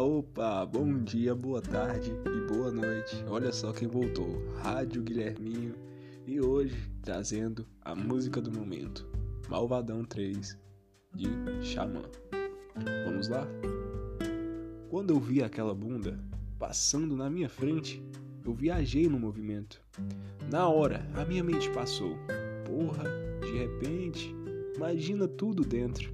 Opa, bom dia, boa tarde e boa noite. Olha só quem voltou, Rádio Guilherminho, e hoje trazendo a música do momento, Malvadão 3, de Xamã. Vamos lá? Quando eu vi aquela bunda passando na minha frente, eu viajei no movimento. Na hora, a minha mente passou. Porra, de repente, imagina tudo dentro.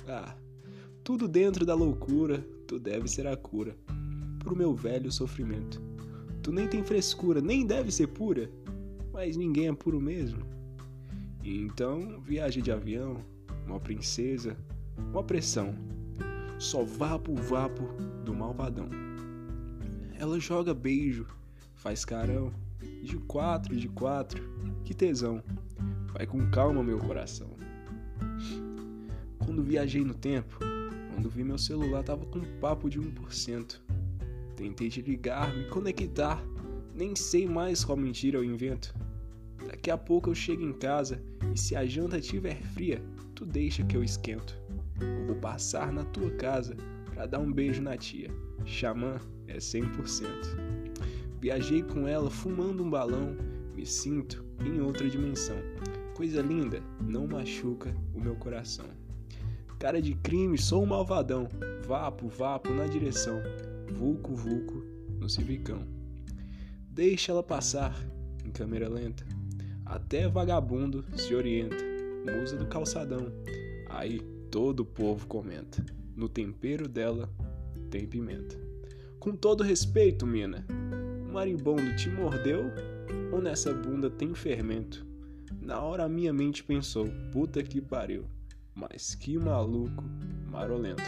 Tudo dentro da loucura, tu deve ser a cura pro meu velho sofrimento. Tu nem tem frescura, nem deve ser pura, mas ninguém é puro mesmo. Então, viagem de avião, uma princesa, uma pressão. Só vapo do malvadão. Ela joga beijo, faz carão, de quatro, que tesão. Vai com calma, meu coração. Quando viajei no tempo, quando vi meu celular tava com um papo de 1%. Tentei te ligar, me conectar, nem sei mais qual mentira eu invento. Daqui a pouco eu chego em casa e se a janta estiver fria, tu deixa que eu esquento. Eu vou passar na tua casa pra dar um beijo na tia. Xamã é 100%. Viajei com ela fumando um balão, me sinto em outra dimensão. Coisa linda, não machuca o meu coração. Cara de crime, sou um malvadão. Vapo na direção. Vulco no civicão. Deixa ela passar em câmera lenta. Até vagabundo se orienta. Musa do calçadão. Aí todo o povo comenta. No tempero dela tem pimenta. Com todo respeito, mina, o marimbondo te mordeu? Ou nessa bunda tem fermento? Na hora a minha mente pensou, puta que pariu, mas que maluco marolento.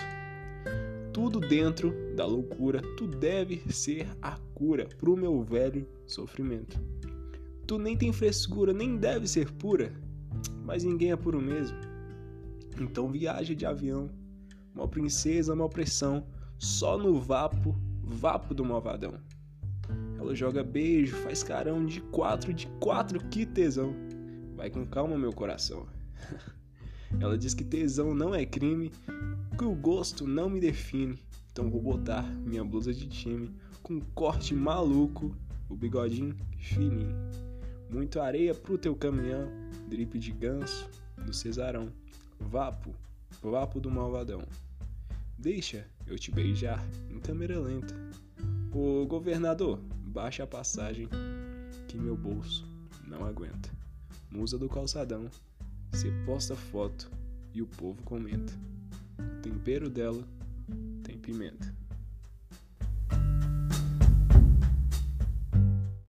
Tudo dentro da loucura, tu deve ser a cura pro meu velho sofrimento. Tu nem tem frescura, nem deve ser pura, mas ninguém é puro mesmo. Então viaja de avião, uma princesa, uma opressão, só no vapo do malvadão. Ela joga beijo, faz carão de quatro, que tesão. Vai com calma, meu coração. Ela diz que tesão não é crime, que o gosto não me define. Então vou botar minha blusa de time com um corte maluco, o bigodinho fininho. Muito areia pro teu caminhão, drip de ganso do Cesarão. Vapo do malvadão. Deixa eu te beijar em câmera lenta. Ô governador, baixa a passagem que meu bolso não aguenta. Musa do calçadão, cê posta foto e o povo comenta. O tempero dela tem pimenta.